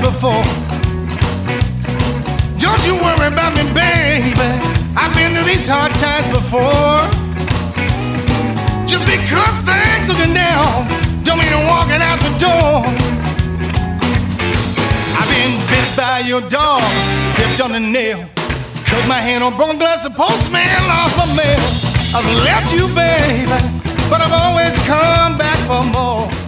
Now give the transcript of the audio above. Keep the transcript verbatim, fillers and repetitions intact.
before. Don't you worry about me, baby. I've been through these hard times before. Just because things looking down don't mean I'm walking out the door. I've been bit by your dog, stepped on a nail, cut my hand on broken glass, the postman lost my mail. I've left you, baby, but I've always come back for more.